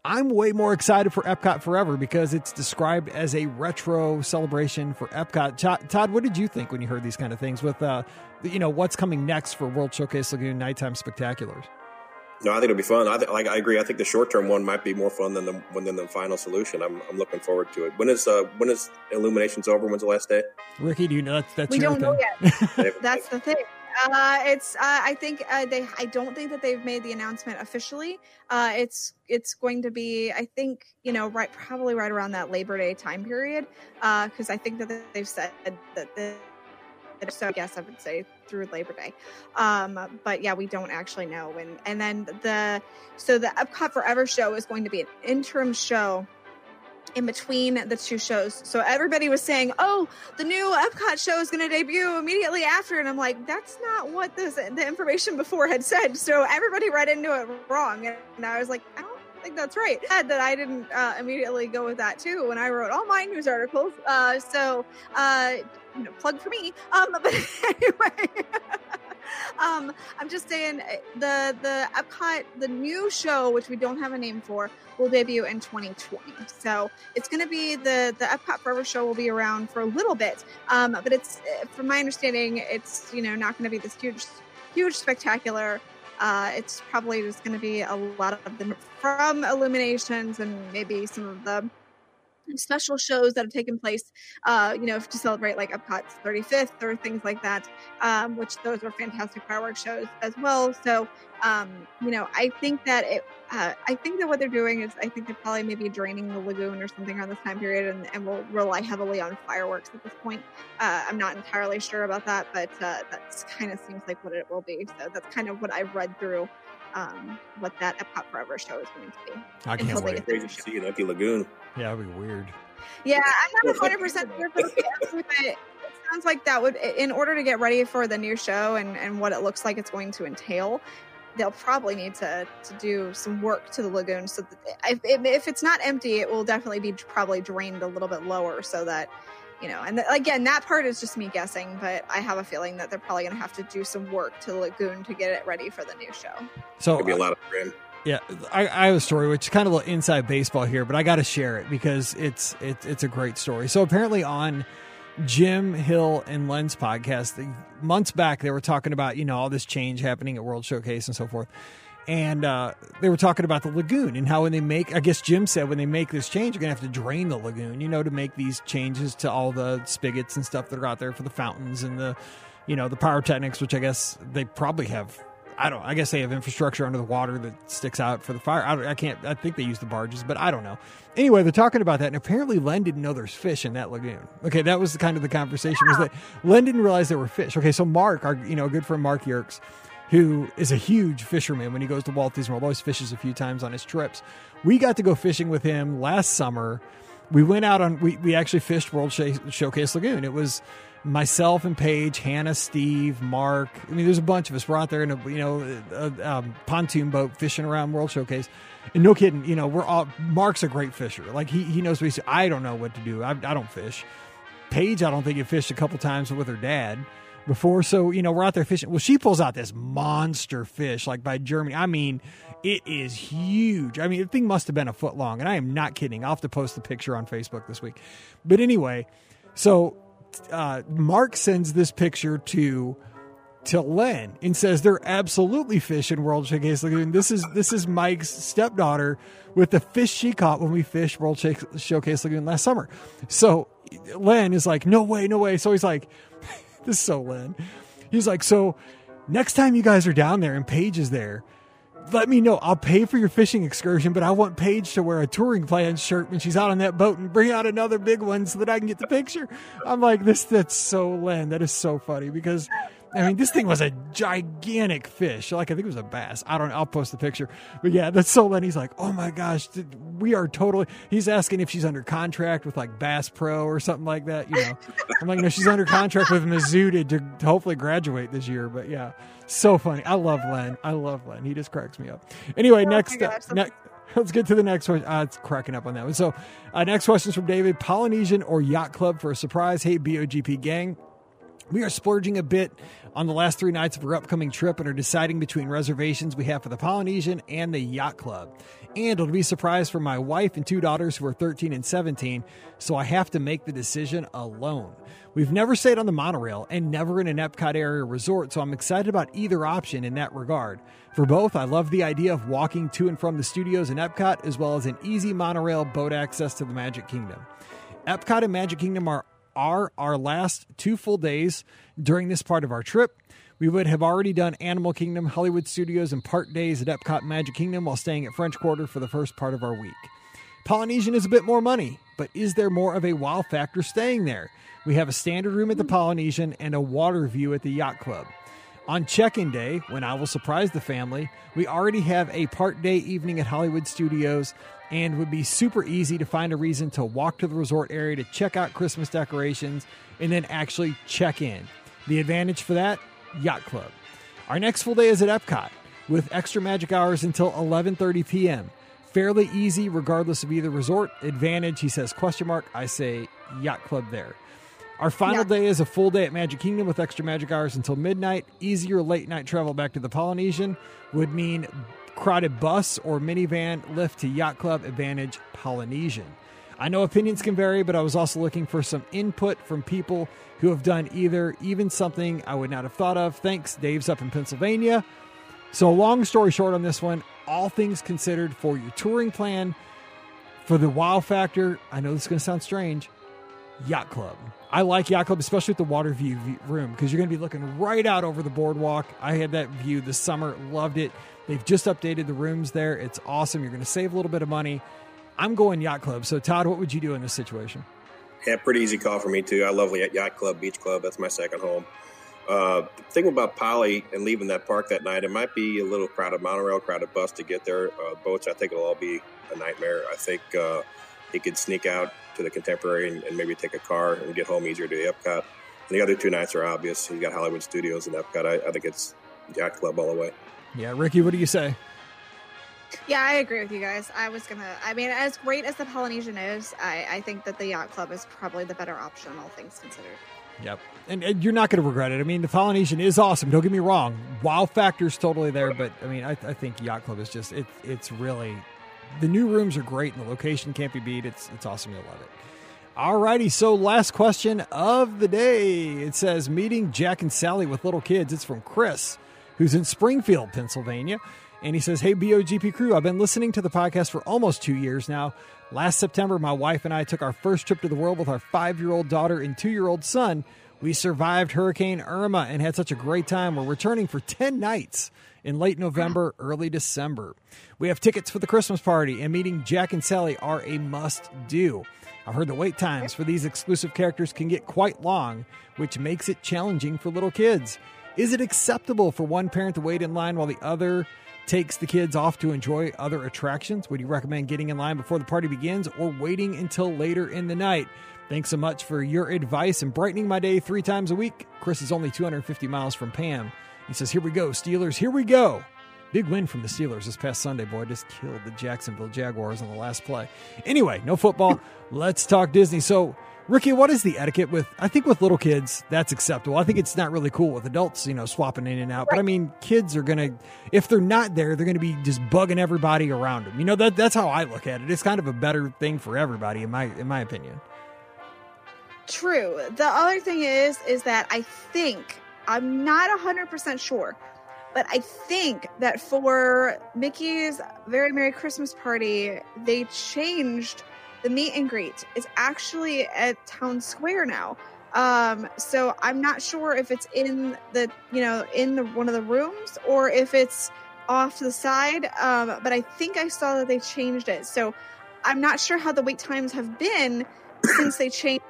I'm way more excited for Epcot Forever because it's described as a retro celebration for Epcot. Todd, what did you think when you heard these kind of things with, what's coming next for World Showcase Lagoon Nighttime Spectaculars?
No, I think it'll be fun. I agree. I think the short-term one might be more fun than the final solution. I'm looking forward to it. When is Illuminations over? When's the last day?
Ricky, do you know that's
we
your
don't
thing?
know yet. That's the thing. I think I don't think that they've made the announcement officially. It's going to be, I think, probably right around that Labor Day time period. Because I think that they've said that so I guess I would say through Labor Day. But yeah, we don't actually know when. And then the Epcot Forever show is going to be an interim show in between the two shows. So everybody was saying, oh, the new Epcot show is going to debut immediately after. And I'm like, that's not what the information before had said. So everybody read into it wrong. And I was like, I don't think that's right. That I didn't immediately go with that too when I wrote all my news articles. Plug for me. But anyway, I'm just saying the Epcot, the new show, which we don't have a name for, will debut in 2020. So it's going to be the Epcot Forever show will be around for a little bit. But it's, from my understanding, it's, not going to be this huge spectacular. It's probably just going to be a lot of them from Illuminations and maybe some of the special shows that have taken place, to celebrate like Epcot's 35th or things like that, which those are fantastic fireworks shows as well. So, I think that what they're doing is I think they're probably maybe draining the lagoon or something around this time period and will rely heavily on fireworks at this point. I'm not entirely sure about that, but that kind of seems like what it will be. So that's kind of what I've read through. What that Epcot Forever show is going to be.
I can't wait.
Crazy to see an empty lagoon.
Yeah, that'd be weird.
Yeah, I'm not 100% sure, but it sounds like that would, in order to get ready for the new show and what it looks like it's going to entail, they'll probably need to do some work to the lagoon. So that if it's not empty, it will definitely be probably drained a little bit lower so that, and again, that part is just me guessing, but I have a feeling that they're probably going to have to do some work to the lagoon to get it ready for the new show.
So
it'll be a lot of trim.
Yeah, I have a story, which is kind of a little inside baseball here, but I got to share it because it's a great story. So apparently on Jim Hill and Len's podcast, months back, they were talking about, all this change happening at World Showcase and so forth. And they were talking about the lagoon and how when they make, I guess Jim said, when they make this change, you're going to have to drain the lagoon, to make these changes to all the spigots and stuff that are out there for the fountains and the pyrotechnics, which I guess they probably have. I guess they have infrastructure under the water that sticks out for the fire. I think they use the barges, but I don't know. Anyway, they're talking about that, and apparently Len didn't know there's fish in that lagoon. Okay, that was the conversation, was that Len didn't realize there were fish. Okay, so Mark, our good friend Mark Yerkes, who is a huge fisherman when he goes to Walt Disney World, always fishes a few times on his trips. We got to go fishing with him last summer. We went out we actually fished World Showcase Lagoon. It was myself and Paige, Hannah, Steve, Mark. I mean, there's a bunch of us. We're out there in a pontoon boat fishing around World Showcase. And no kidding, Mark's a great fisher. Like he knows what he's, I don't know what to do. I don't fish. Paige, I don't think, had fished a couple times with her dad before. So, we're out there fishing. Well, she pulls out this monster fish, like by Germany. I mean, it is huge. I mean, the thing must have been a foot long, and I am not kidding. I'll have to post the picture on Facebook this week. But anyway, so Mark sends this picture to Len and says they're absolutely fish in World Showcase Lagoon. This is Mike's stepdaughter with the fish she caught when we fished World Showcase Lagoon last summer. So Len is like, no way. So he's like, this is so Len. He's like, so next time you guys are down there and Paige is there, let me know. I'll pay for your fishing excursion, but I want Paige to wear a Touring Plans shirt when she's out on that boat and bring out another big one so that I can get the picture. I'm like, that's so Len. That is so funny because, I mean, this thing was a gigantic fish. Like, I think it was a bass. I don't know. I'll post the picture. But yeah, that's so Len. He's like, oh my gosh, we are totally, he's asking if she's under contract with like Bass Pro or something like that. I'm like, no, she's under contract with Mizzou to hopefully graduate this year. But yeah, so funny. I love Len. He just cracks me up. Anyway, let's get to the next one. It's cracking up on that one. So next question is from David. Polynesian or Yacht Club for a surprise? Hey, BOGP gang. We are splurging a bit on the last 3 nights of our upcoming trip and are deciding between reservations we have for the Polynesian and the Yacht Club. And it'll be a surprise for my wife and 2 daughters who are 13 and 17, so I have to make the decision alone. We've never stayed on the monorail and never in an Epcot area resort, so I'm excited about either option in that regard. For both, I love the idea of walking to and from the studios in Epcot, as well as an easy monorail boat access to the Magic Kingdom. Epcot and Magic Kingdom are our last 2 full days during this part of our trip. We would have already done Animal Kingdom, Hollywood Studios, and part days at Epcot and Magic Kingdom while staying at French Quarter for the first part of our week. Polynesian is a bit more money, but is there more of a wow factor staying there? We have a standard room at the Polynesian and a water view at the Yacht Club. On check-in day, when I will surprise the family, we already have a part day evening at Hollywood Studios and would be super easy to find a reason to walk to the resort area to check out Christmas decorations and then actually check in. The advantage for that, Yacht Club. Our next full day is at Epcot with extra magic hours until 11:30 p.m. Fairly easy regardless of either resort. Advantage, he says, ? I say Yacht Club there. Our final day is a full day at Magic Kingdom with extra magic hours until midnight. Easier late night travel back to the Polynesian would mean crowded bus or minivan lift to Yacht Club. Advantage, Polynesian. I know opinions can vary, but I was also looking for some input from people who have done either, even something I would not have thought of. Thanks, Dave's up in Pennsylvania. So long story short on this one, all things considered for your touring plan, for the wow factor, I know this is going to sound strange, Yacht Club. I like Yacht Club, especially with the water view room, because you're going to be looking right out over the boardwalk. I had that view this summer, loved it. They've just updated the rooms there. It's awesome. You're going to save a little bit of money. I'm going Yacht Club. So, Todd, what would you do in this situation?
Yeah, pretty easy call for me, too. I love Yacht Club, Beach Club. That's my second home. The thing about Poly and leaving that park that night, it might be a little crowded monorail, crowded bus to get there. Boats, I think it'll all be a nightmare. I think he could sneak out to the Contemporary and maybe take a car and get home easier to the Epcot. And the other 2 nights are obvious. You got Hollywood Studios and Epcot. I think it's Yacht Club all the way.
Yeah, Ricky, what do you say?
Yeah, I agree with you guys. As great as the Polynesian is, I think that the Yacht Club is probably the better option, all things considered.
Yep. And you're not going to regret it. I mean, the Polynesian is awesome. Don't get me wrong. Wow factor's totally there, but I mean, I think Yacht Club is just, it's really, the new rooms are great and the location can't be beat. It's awesome. You'll love it. All righty. So last question of the day. It says, meeting Jack and Sally with little kids. It's from Chris, who's in Springfield, Pennsylvania. And he says, hey, BOGP crew, I've been listening to the podcast for almost 2 years now. Last September, my wife and I took our first trip to the world with our 5-year-old daughter and 2-year-old son. We survived Hurricane Irma and had such a great time. We're returning for 10 nights in late November, early December. We have tickets for the Christmas party, and meeting Jack and Sally are a must-do. I've heard the wait times for these exclusive characters can get quite long, which makes it challenging for little kids. Is it acceptable for one parent to wait in line while the other takes the kids off to enjoy other attractions? Would you recommend getting in line before the party begins or waiting until later in the night? Thanks so much for your advice and brightening my day 3 times a week. Chris is only 250 miles from Pam. He says, here we go, Steelers, here we go. Big win from the Steelers this past Sunday, boy. Just killed the Jacksonville Jaguars on the last play. Anyway, no football. Let's talk Disney. So, Ricky, what is the etiquette with, I think with little kids, that's acceptable. I think it's not really cool with adults, swapping in and out. Right. But I mean, kids are going to, if they're not there, they're going to be just bugging everybody around them. That's how I look at it. It's kind of a better thing for everybody, in my opinion.
True. The other thing is that I think, I'm not 100% sure, but I think that for Mickey's Very Merry Christmas Party, they changed the meet and greet. It's actually at Town Square now. So I'm not sure if it's in the, one of the rooms or if it's off to the side. But I think I saw that they changed it. So I'm not sure how the wait times have been since they changed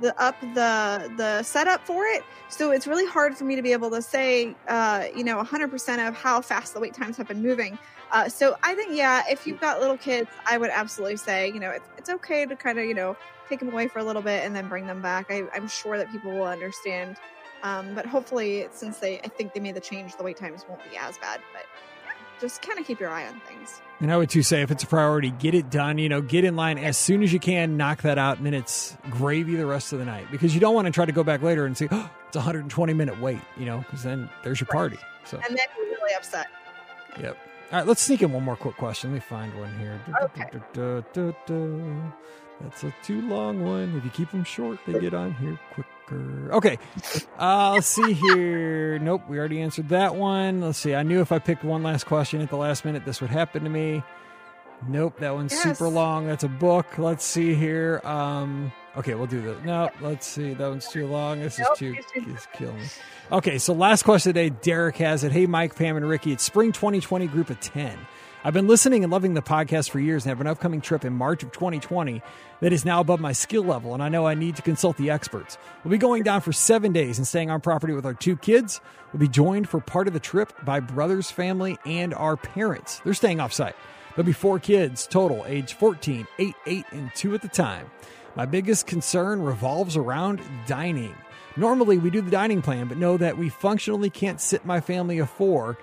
the setup for it. So it's really hard for me to be able to say, 100% of how fast the wait times have been moving. So I think, if you've got little kids, I would absolutely say, it's okay to kind of, take them away for a little bit and then bring them back. I'm sure that people will understand. But hopefully, since I think they made the change, the wait times won't be as bad. But just kind of keep your eye on things.
And I would too say if it's a priority, get it done, get in line as soon as you can, knock that out, and then it's gravy the rest of the night, because you don't want to try to go back later and say, oh, it's a 120-minute wait, because then there's your party. So,
and then you're really upset.
Yep. All right, let's sneak in one more quick question. Let me find one here.
Okay.
That's a too long one. If you keep them short, they get on here quicker. Okay. Let's see here. Nope, we already answered that one. Let's see. I knew if I picked one last question at the last minute, this would happen to me. Nope, that one's super long. That's a book. Let's see here. Okay, we'll do that. No, let's see. That one's too long. This is too... It's killing me. Okay, so last question today. Derek has it. Hey, Mike, Pam, and Ricky. It's spring 2020, group of 10. I've been listening and loving the podcast for years and have an upcoming trip in March of 2020 that is now above my skill level, and I know I need to consult the experts. We'll be going down for 7 days and staying on property with our 2 kids. We'll be joined for part of the trip by brother's family and our parents. They're staying off-site. There'll be 4 kids total, age 14, 8, 8, and 2 at the time. My biggest concern revolves around dining. Normally, we do the dining plan, but know that we functionally can't sit my family of 4.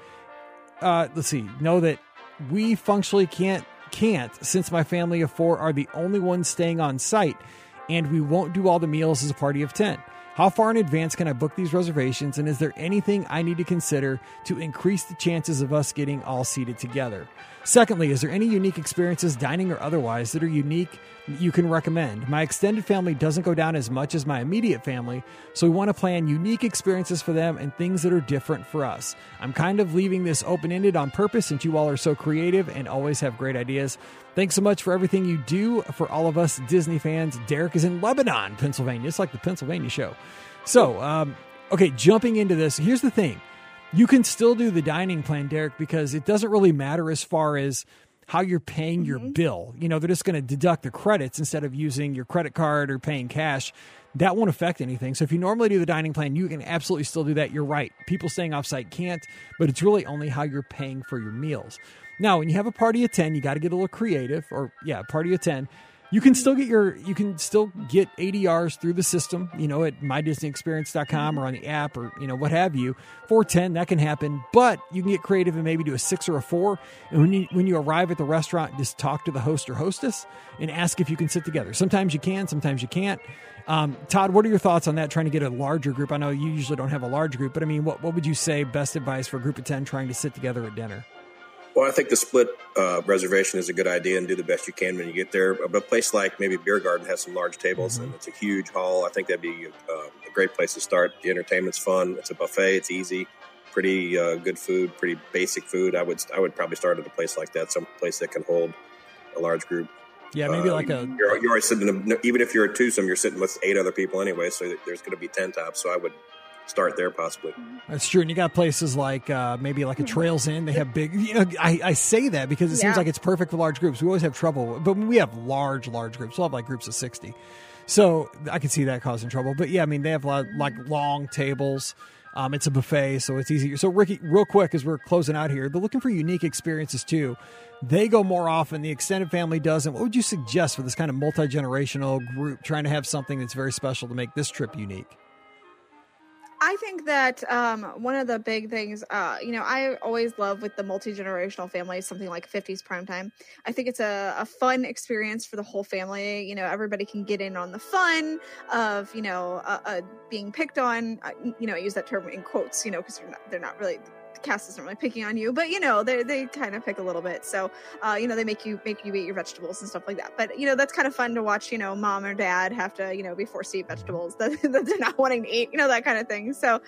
Know that we functionally can't since my family of 4 are the only ones staying on site, and we won't do all the meals as a party of 10. How far in advance can I book these reservations, and is there anything I need to consider to increase the chances of us getting all seated together? Secondly, is there any unique experiences, dining or otherwise, that are unique you can recommend? My extended family doesn't go down as much as my immediate family, so we want to plan unique experiences for them and things that are different for us. I'm kind of leaving this open-ended on purpose since you all are so creative and always have great ideas. Thanks so much for everything you do for all of us Disney fans. Derek is in Lebanon, Pennsylvania. It's like the Pennsylvania show. So, okay, jumping into this, here's the thing. You can still do the dining plan, Derek, because it doesn't really matter as far as how you're paying your bill. They're just going to deduct the credits instead of using your credit card or paying cash. That won't affect anything. So if you normally do the dining plan, you can absolutely still do that. You're right. People staying offsite can't, but it's really only how you're paying for your meals. Now, when you have a party of 10, you got to get a little creative, party of 10. You can still get ADRs through the system, at mydisneyexperience.com or on the app or, what have you. 410, that can happen, but you can get creative and maybe do a 6 or a 4. And when you arrive at the restaurant, just talk to the host or hostess and ask if you can sit together. Sometimes you can, sometimes you can't. Todd, what are your thoughts on that, trying to get a larger group? I know you usually don't have a large group, but what would you say best advice for a group of 10 trying to sit together at dinner?
Well, I think the split reservation is a good idea, and do the best you can when you get there. But a place like maybe Beer Garden has some large tables, and it's a huge hall. I think that'd be a great place to start. The entertainment's fun. It's a buffet. It's easy. Pretty good food. Pretty basic food. I would probably start at a place like that, some place that can hold a large group.
Yeah, maybe
you're always sitting. Even if you're a twosome, you're sitting with 8 other people anyway. So there's going to be 10 tops. So I would start there possibly.
That's true. And you got places like maybe like a Trails Inn. They have big, I say that because it seems like it's perfect for large groups. We always have trouble, but when we have large groups, we'll have like groups of 60. So I can see that causing trouble. But yeah, they have a lot, like long tables. It's a buffet, so it's easier. So Ricky, real quick, as we're closing out here, they're looking for unique experiences too. They go more often. The extended family doesn't. What would you suggest for this kind of multi-generational group trying to have something that's very special to make this trip unique?
I think that one of the big things, I always love with the multi-generational family, something like 50s Primetime. I think it's a fun experience for the whole family. Everybody can get in on the fun of, being picked on. I use that term in quotes, because they're not really, the cast isn't really picking on you, but they kind of pick a little bit. So, they make you eat your vegetables and stuff like that. But, that's kind of fun to watch, mom or dad have to, be forced to eat vegetables that they're not wanting to eat, that kind of thing. So,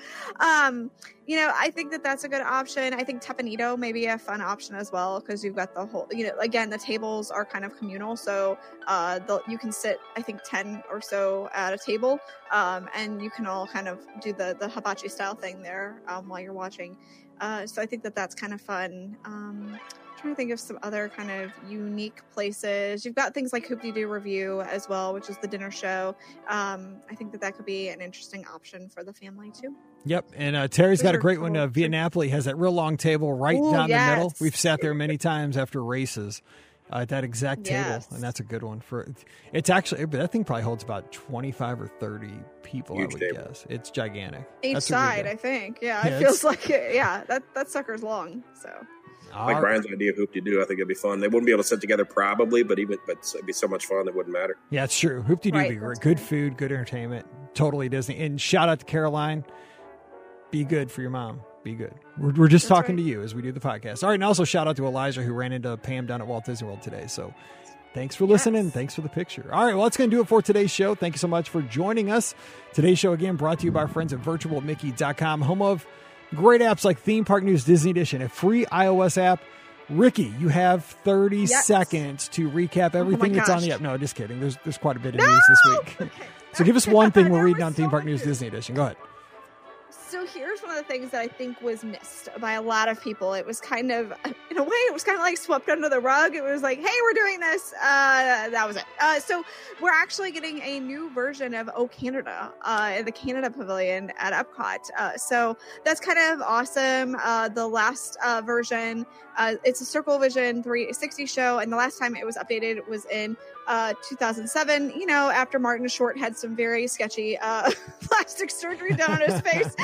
I think that that's a good option. I think Tepanito may be a fun option as well, because you've got the whole, again, the tables are kind of communal. So, you can sit, I think 10 or so at a table, and you can all kind of do the hibachi style thing there, while you're watching. So I think that that's kind of fun. Trying to think of some other kind of unique places. You've got things like Hoop-Dee-Doo Review as well, which is the dinner show. I think that could be an interesting option for the family too. Yep,
and Terry's got a great one. Viet Napoli has that real long table right down the middle. We've sat there many times after races at that exact table, and that's a good one. It's actually, that thing probably holds about 25 or 30 people, huge I would table. Guess. It's gigantic.
Each side, I think. Yeah, it feels like it. Yeah, that sucker's long, so...
like Brian's idea of Hoop-de-Doo. I think it'd be fun. They wouldn't be able to sit together probably, but it'd be so much fun it wouldn't matter.
Yeah, it's true. Hoop-de-Doo would be great. Good food, good entertainment. Totally Disney. And shout out to Caroline. Be good for your mom. Be good. We're just talking to you as we do the podcast. All right, and also shout out to Elijah who ran into Pam down at Walt Disney World today. So thanks for listening. Yes. Thanks for the picture. All right, well, that's going to do it for today's show. Thank you so much for joining us. Today's show, again, brought to you by our friends at virtualmickey.com, home of great apps like Theme Park News Disney Edition, a free iOS app. Ricky, you have 30 seconds to recap everything that's on the app. No, just kidding. There's quite a bit of news this week. Okay. So give us one thing we're reading on Theme Park News Disney Edition. Go ahead.
So here's one of the things that I think was missed by a lot of people. It was kind of, in a way, it was kind of like swept under the rug. It was like, hey, we're doing this. That was it. So we're actually getting a new version of O Canada in the Canada Pavilion at Epcot. So that's kind of awesome. The last version, it's a Circle Vision 360 show. And the last time it was updated was in 2007, after Martin Short had some very sketchy plastic surgery done on his face.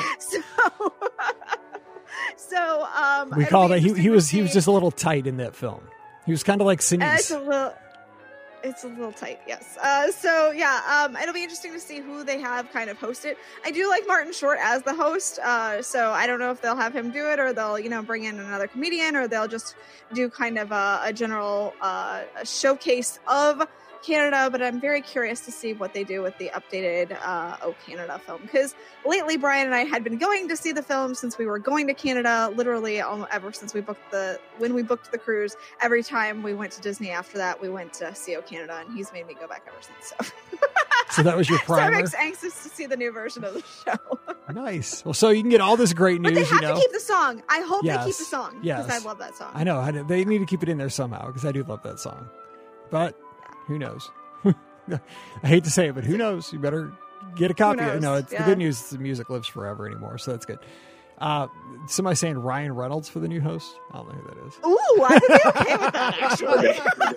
So
we call that he was just a little tight in that film. He was kind of like Sinise.
It's a little tight, yes. It'll be interesting to see who they have kind of host it. I do like Martin Short as the host, so I don't know if they'll have him do it or they'll, bring in another comedian or they'll just do kind of a general a showcase of Canada, but I'm very curious to see what they do with the updated O Canada film, because lately Brian and I had been going to see the film since we were going to Canada, literally ever since we booked the cruise. Every time we went to Disney after that, we went to see O Canada, and he's made me go back ever since.
So that was your primer.
So I'm anxious to see the new version of the show.
Nice. Well, so you can get all this great news.
But they have to keep the song. I hope they keep the song, because I love that song.
I know. They need to keep it in there somehow, because I do love that song. But who knows? I hate to say it, but who knows? You better get a copy. No, the good news is the music lives forever anymore, so that's good. Somebody saying Ryan Reynolds for the new host. I don't know who that is.
Ooh, I would be okay with that, actually.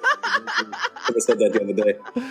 I said that the other day.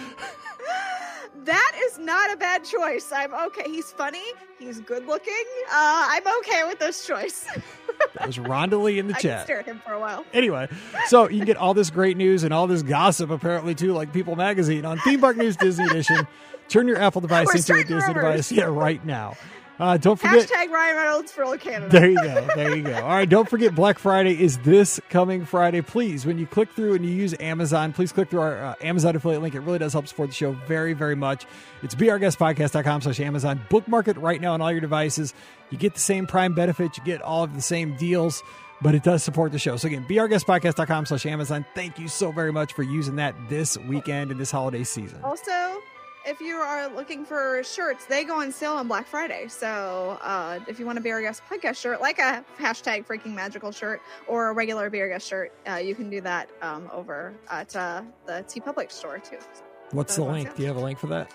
That is not a bad choice. I'm okay. He's funny. He's good looking. I'm okay with this choice.
That was Rhonda Lee in the chat.
I can stare at him for a while.
Anyway, so you can get all this great news and all this gossip, apparently, too, like People Magazine on Theme Park News Disney Edition. Turn your Apple device into a Disney device. Yeah, right now. Don't forget.
# Ryan Reynolds for Canada.
There you go. All right. Don't forget Black Friday is this coming Friday. Please, when you click through and you use Amazon, please click through our Amazon affiliate link. It really does help support the show very, very much. It's beourguestpodcast.com/Amazon. Bookmark it right now on all your devices. You get the same Prime benefits. You get all of the same deals, but it does support the show. So again, beourguestpodcast.com/Amazon. Thank you so very much for using that this weekend and this holiday season.
Also, if you are looking for shirts, they go on sale on Black Friday. So if you want a Be Our Guest podcast shirt, like a # Freaking Magical shirt or a regular Be Our Guest shirt, you can do that over at the TeePublic store too.
What's the link? Do you have a link for that?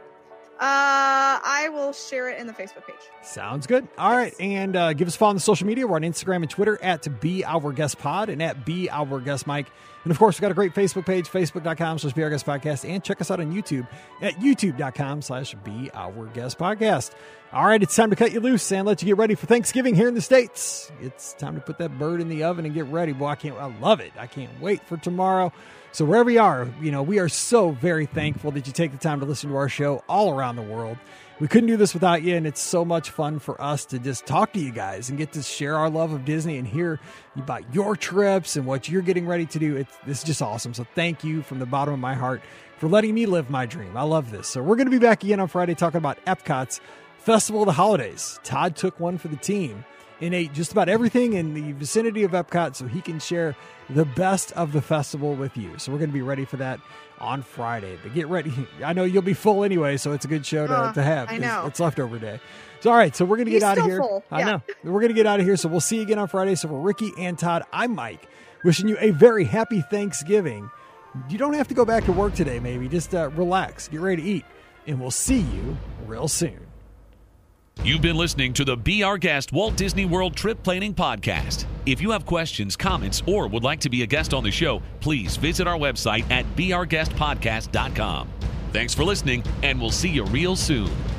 I will share it in the Facebook page.
Sounds good. All right. And give us a follow on the social media. We're on Instagram and Twitter at Be Our Guest Pod and at Be Our Guest Mike. And of course, we've got a great Facebook page, facebook.com/Be Our Guest Podcast. And check us out on YouTube at youtube.com/Be Our Guest Podcast. All right. It's time to cut you loose and let you get ready for Thanksgiving here in the States. It's time to put that bird in the oven and get ready. Boy, I love it. I can't wait for tomorrow. So wherever you are, we are so very thankful that you take the time to listen to our show all around the world. We couldn't do this without you, and it's so much fun for us to just talk to you guys and get to share our love of Disney and hear about your trips and what you're getting ready to do. This is just awesome. So thank you from the bottom of my heart for letting me live my dream. I love this. So we're going to be back again on Friday talking about Epcot's Festival of the Holidays. Todd took one for the team and ate just about everything in the vicinity of Epcot so he can share the best of the festival with you. So we're going to be ready for that on Friday. But get ready. I know you'll be full anyway, so it's a good show to have.
I know.
It's leftover day. So, all right, so we're going to get out of here.
Full.
I know. We're going to get out of here, so we'll see you again on Friday. So for Ricky and Todd, I'm Mike, wishing you a very happy Thanksgiving. You don't have to go back to work today, maybe. Just relax, get ready to eat, and we'll see you real soon.
You've been listening to the Be Our Guest Walt Disney World Trip Planning Podcast. If you have questions, comments, or would like to be a guest on the show, please visit our website at beourguestpodcast.com. Thanks for listening, and we'll see you real soon.